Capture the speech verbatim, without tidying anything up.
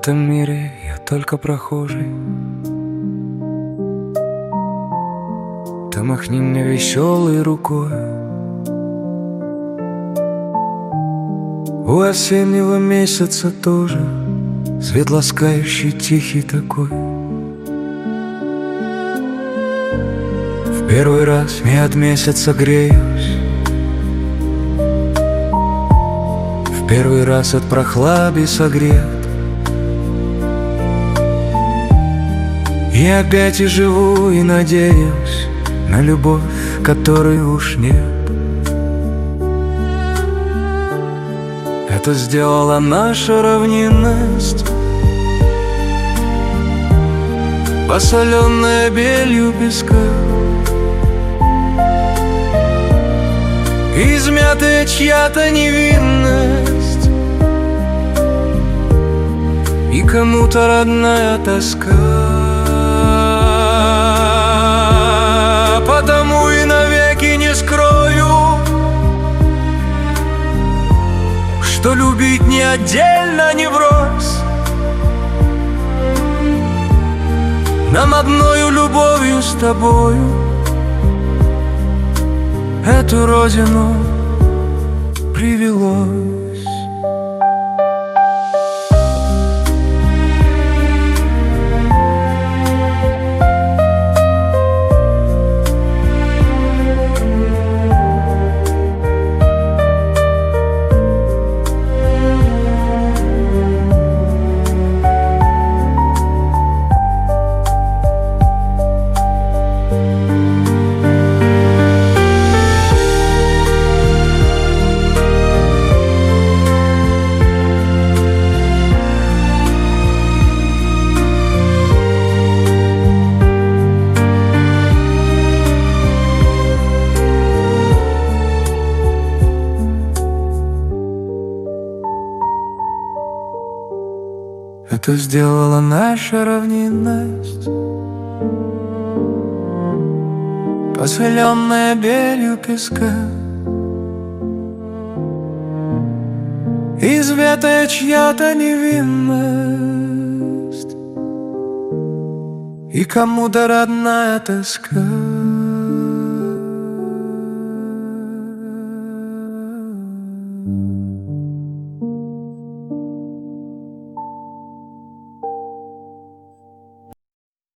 этом мире я только прохожий. Ты махни мне веселой рукой. У осеннего месяца тоже свет ласкающий, тихий такой. В первый раз я от месяца греюсь, в первый раз от прохлады согрет. И опять и живу, и надеюсь на любовь, которой уж нет. Это сделала наша равнинность, посоленная белью песка, измятая чья-то невинность, и кому-то родная тоска. Потому и навеки не скрою, что любить не отдельно, не врозь. Нам одною любовью с тобою эту родину привелось. Это сделала наша равнинность, посоленная белью песка, измятая чья-то невинность, и кому-то родная тоска.